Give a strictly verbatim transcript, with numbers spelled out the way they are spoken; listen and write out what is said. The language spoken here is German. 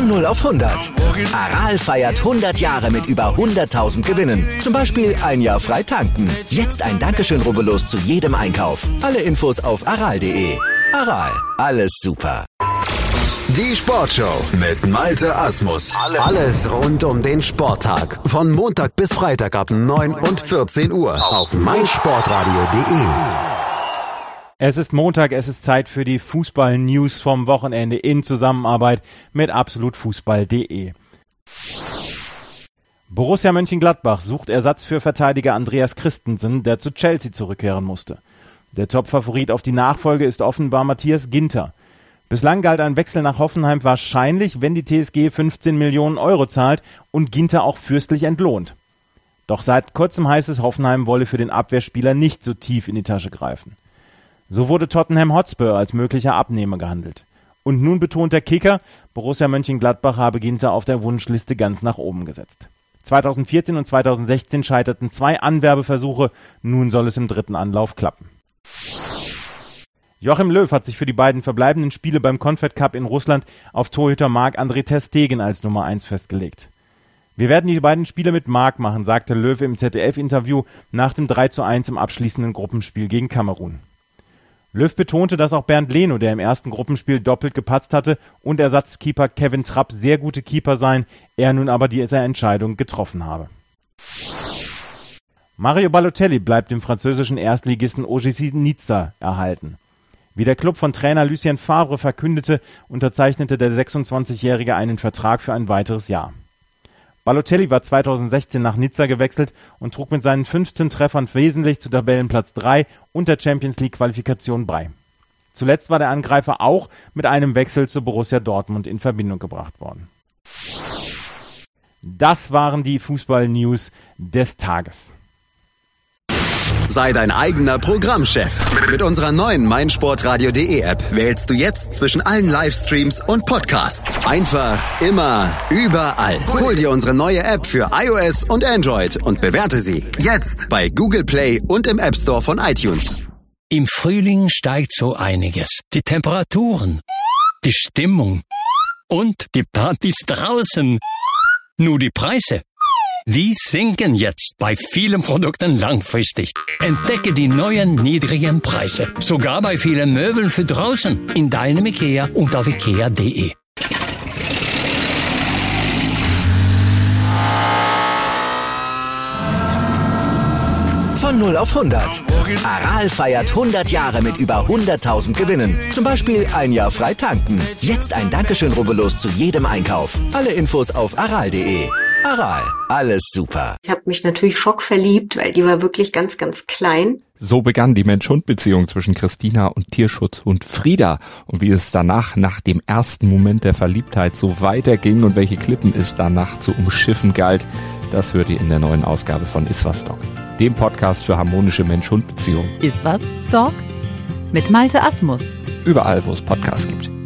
Von null auf hundert. Aral feiert hundert Jahre mit über hunderttausend Gewinnen. Zum Beispiel ein Jahr frei tanken. Jetzt ein Dankeschön, rubbellos zu jedem Einkauf. Alle Infos auf aral punkt de. Aral, alles super. Die Sportshow mit Malte Asmus. Alles rund um den Sporttag. Von Montag bis Freitag ab neun und vierzehn Uhr auf meinsportradio punkt de. Es ist Montag, es ist Zeit für die Fußball-News vom Wochenende in Zusammenarbeit mit absolutfußball punkt de. Borussia Mönchengladbach sucht Ersatz für Verteidiger Andreas Christensen, der zu Chelsea zurückkehren musste. Der Top-Favorit auf die Nachfolge ist offenbar Matthias Ginter. Bislang galt ein Wechsel nach Hoffenheim wahrscheinlich, wenn die T S G fünfzehn Millionen Euro zahlt und Ginter auch fürstlich entlohnt. Doch seit kurzem heißt es, Hoffenheim wolle für den Abwehrspieler nicht so tief in die Tasche greifen. So wurde Tottenham Hotspur als möglicher Abnehmer gehandelt. Und nun betont der Kicker, Borussia Mönchengladbach habe Ginter auf der Wunschliste ganz nach oben gesetzt. zweitausendvierzehn und zweitausendsechzehn scheiterten zwei Anwerbeversuche, nun soll es im dritten Anlauf klappen. Joachim Löw hat sich für die beiden verbleibenden Spiele beim Confed Cup in Russland auf Torhüter Marc-André ter Stegen als Nummer eins festgelegt. Wir werden die beiden Spiele mit Marc machen, sagte Löw im Z D F-Interview nach dem drei zu eins im abschließenden Gruppenspiel gegen Kamerun. Löw betonte, dass auch Bernd Leno, der im ersten Gruppenspiel doppelt gepatzt hatte, und Ersatzkeeper Kevin Trapp sehr gute Keeper seien, er nun aber diese Entscheidung getroffen habe. Mario Balotelli bleibt dem französischen Erstligisten O G C Nizza erhalten. Wie der Club von Trainer Lucien Favre verkündete, unterzeichnete der sechsundzwanzigjährige einen Vertrag für ein weiteres Jahr. Balotelli war zweitausendsechzehn nach Nizza gewechselt und trug mit seinen fünfzehn Treffern wesentlich zu Tabellenplatz drei und der Champions League Qualifikation bei. Zuletzt war der Angreifer auch mit einem Wechsel zu Borussia Dortmund in Verbindung gebracht worden. Das waren die Fußball-News des Tages. Sei dein eigener Programmchef. Mit unserer neuen meinsportradio punkt de App wählst du jetzt zwischen allen Livestreams und Podcasts. Einfach, immer, überall. Hol dir unsere neue App für iOS und Android und bewerte sie jetzt bei Google Play und im App Store von iTunes. Im Frühling steigt so einiges. Die Temperaturen, die Stimmung und die Partys draußen. Nur die Preise. Die sinken jetzt bei vielen Produkten langfristig. Entdecke die neuen niedrigen Preise. Sogar bei vielen Möbeln für draußen. In deinem IKEA und auf ikea punkt de. Von null auf hundert. Aral feiert hundert Jahre mit über hunderttausend Gewinnen. Zum Beispiel ein Jahr frei tanken. Jetzt ein Dankeschön, rubbellos zu jedem Einkauf. Alle Infos auf aral punkt de. Aral, alles super. Ich habe mich natürlich schockverliebt, weil die war wirklich ganz, ganz klein. So begann die Mensch-Hund-Beziehung zwischen Christina und Tierschutzhund Frieda. Und wie es danach, nach dem ersten Moment der Verliebtheit, so weiterging und welche Klippen es danach zu umschiffen galt, das hört ihr in der neuen Ausgabe von Iswas Dog, dem Podcast für harmonische Mensch-Hund-Beziehungen. Iswas Dog? Mit Malte Asmus. Überall, wo es Podcasts gibt.